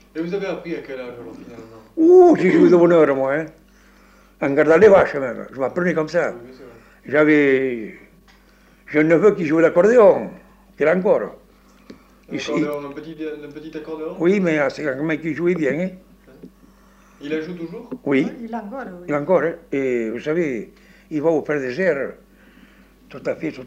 Et vous avez appris à quel âge alors finalement? Ouh, j'ai joué de bonne heure, moi, hein. En gardant les vaches, même. Je m'apprenais comme ça. Oui, c'est vrai. J'avais. J'ai un neveu qui jouait l'accordéon, qu'il a encore. Un accordéon, un petit accordéon? Oui, mais c'est un mec qui jouait bien, hein. Il la joue toujours? Oui, Il a encore, oui. il a encore, hein. Et vous savez, il va au Père des Airs, tout à fait,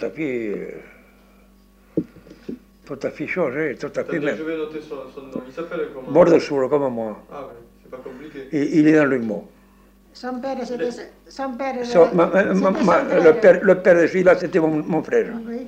tout à fait changé, tout à fait Attendez, même. je vais noter son nom. Il s'appelle comment? Bordeaux, comme moi. Ah oui, c'est pas compliqué. Et il est dans le mot. Son père, c'était son père. Le père de celui-là, c'était mon frère. Oui.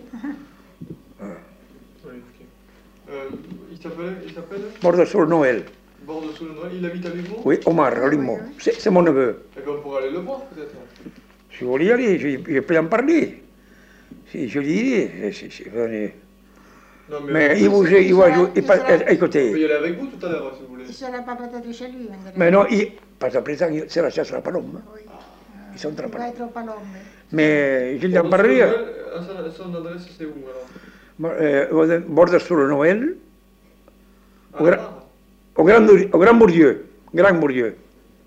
Oui, ok. Il s'appelle Bordeaux Noël. Bordeaux-sous-le-Noël. Il habite à Limoux? Oui, Omar, à Limoux. C'est mon neveu. Eh bien, on pourra aller le voir peut-être. Si vous voulez y aller, je peux en parler. Si je lui dis, Non, mais on peut il va jouer. y Écoutez, aller avec vous tout à l'heure si vous voulez. Il ne sera pas peut-être chez lui. mais non, parce qu'après ça, c'est la chasse à la palome. Oui. Ils sont très Il va être au Palombe. Mais je lui en parlerai. Son adresse c'est où alors? Bordeaux sur le Noël, Ah, au Grand Bourdieu. Grand Bourdieu.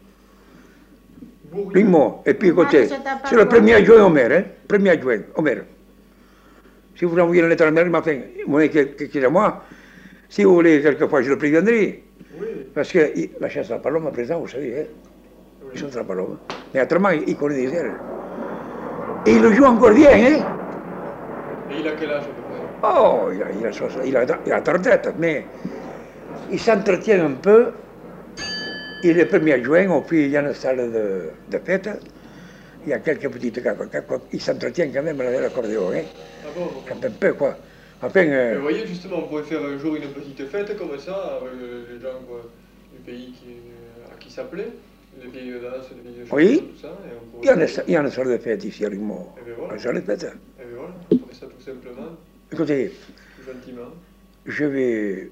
Bourg. Limoux. Et puis à côté. c'est à C'est le Padoue. 1er adjoint au maire, hein. 1er adjoint au maire. Si vous envoyez une lettre à la maire le matin, vous voyez que c'est moi. Si vous voulez, quelquefois, je le préviendrai. Oui. Parce que la chasse à la palome, à présent, vous savez, hein, ils sont à la palome. Mais autrement, il connaît des airs. Et il le joue encore bien, hein. Et il a quel âge à peu près? Oh, il a la retraite, mais il s'entretient un peu. Il est premier adjoint, au puis il y a une salle de fête. Il y a quelques petites cas. Il s'entretient quand même avec l'accordéon, hein. Ah bon? Un peu, quoi. Enfin, Mais vous voyez, justement, on pourrait faire un jour une petite fête comme ça, avec les gens quoi, du pays à qui s'appelait, les vieilles danses, les vieilles oui, chansons, tout ça. Et on pourrait... il y a une salle de fête ici à Limoux. Et bien voilà. Une salle de fête. Et bien voilà, on ferait ça tout simplement, Écoutez, tout gentiment. je vais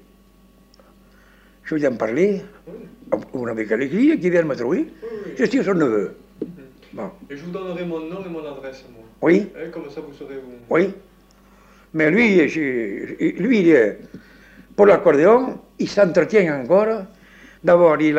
en parler. Oui, Vous n'avez qu'à l'écrire, qui vient me trouver. oui, oui. Je suis son neveu. Mhm. Bon. Et je vous donnerai mon nom et mon adresse, moi. Oui, Hein, comme ça, vous saurez où. oui. Mais lui, il est, pour l'accordéon, il s'entretient encore. D'abord, il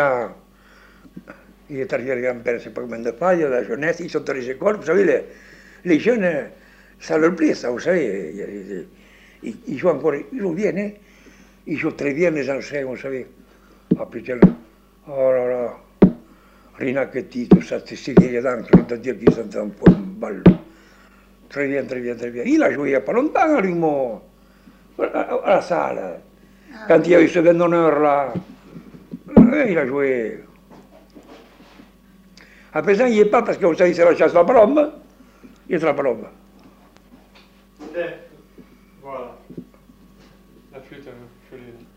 est arrivé le grand-père, c'est pas combien de fois, il y a la jeunesse, ils sont dans les écoles. Vous savez, les jeunes, ça leur plaît, ça, vous savez. Ils jouent encore, ils jouent bien, hein. Ils jouent très bien, les anciens, vous savez. Ah putain, oh là là, Rinacchetti, tout ça, ces vieilles dames qui ont à dire qu'ils sont un peu balle. Très bien, très bien, très bien. Il a joué il n'y a pas longtemps à Limoux, à la salle. Quand il y a eu ce vin d'honneur là, il a joué. À présent, il n'y est pas parce que vous savez, c'est la chasse à la palombe. Il est à la palombe. Voilà. La flûte, je l'ai.